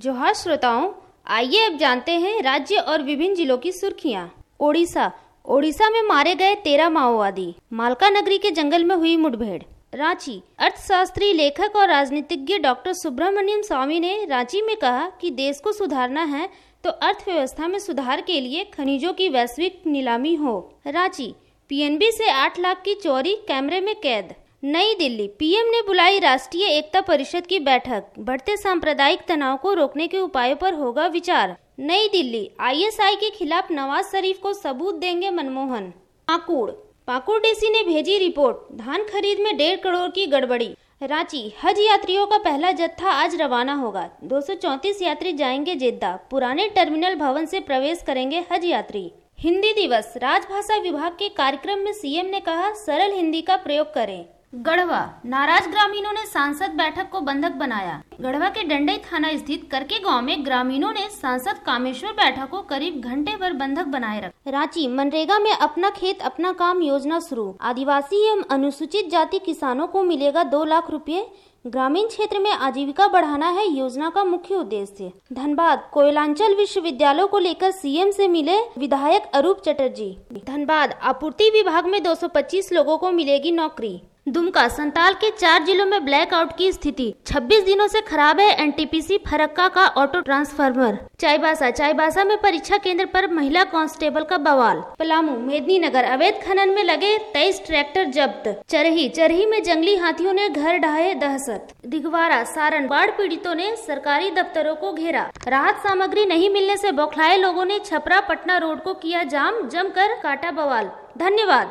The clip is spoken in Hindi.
जोहार श्रोताओं, आइए अब जानते हैं राज्य और विभिन्न जिलों की सुर्खियां। ओडिशा में मारे गए 13 माओवादी, मालका नगरी के जंगल में हुई मुठभेड़। रांची, अर्थशास्त्री, लेखक और राजनीतिज्ञ डॉक्टर सुब्रमण्यम स्वामी ने रांची में कहा कि देश को सुधारना है तो अर्थव्यवस्था में सुधार के लिए खनिजों की वैश्विक नीलामी हो। रांची, पीएनबी से 8 लाख की चोरी, कैमरे में कैद। नई दिल्ली, पीएम ने बुलाई राष्ट्रीय एकता परिषद की बैठक, बढ़ते सांप्रदायिक तनाव को रोकने के उपायों पर होगा विचार। नई दिल्ली, आईएसआई के खिलाफ नवाज शरीफ को सबूत देंगे मनमोहन। पाकुड़ डीसी ने भेजी रिपोर्ट, धान खरीद में 1.5 करोड़ की गड़बड़ी। रांची, हज यात्रियों का पहला जत्था आज रवाना होगा। 234 यात्री जाएंगे जेद्दा, पुराने टर्मिनल भवन से प्रवेश करेंगे हज यात्री। हिंदी दिवस, राजभाषा विभाग के कार्यक्रम में सीएम ने कहा, सरल हिंदी का प्रयोग करें। गढ़वा, नाराज ग्रामीणों ने सांसद बैठक को बंधक बनाया। गढ़वा के डंडई थाना स्थित करके गांव में ग्रामीणों ने सांसद कामेश्वर बैठक को करीब घंटे भर बंधक बनाए रखा। रांची, मनरेगा में अपना खेत अपना काम योजना शुरू, आदिवासी एवं अनुसूचित जाति किसानों को मिलेगा 2 लाख रुपए। ग्रामीण क्षेत्र में आजीविका बढ़ाना है योजना का मुख्य उद्देश्य। धनबाद, कोयलांचल विश्वविद्यालय को लेकर सीएम से मिले विधायक अरूप चटर्जी। धनबाद, आपूर्ति विभाग में 225 लोगों को मिलेगी नौकरी। दुमका, संताल के 4 जिलों में ब्लैकआउट की स्थिति, 26 दिनों से खराब है एनटीपीसी फरक्का का ऑटो ट्रांसफार्मर। चाईबासा में परीक्षा केंद्र पर महिला कांस्टेबल का बवाल। पलामू, मेदिनीनगर, अवैध खनन में लगे 23 ट्रैक्टर जब्त। चरही में जंगली हाथियों ने घर ढाए दहशत। दिघवारा, सारण, बाढ़ पीड़ितों ने सरकारी दफ्तरों को घेरा। राहत सामग्री नहीं मिलने से बौखलाए लोगों ने छपरा पटना रोड को किया जाम, जमकर काटा बवाल। धन्यवाद।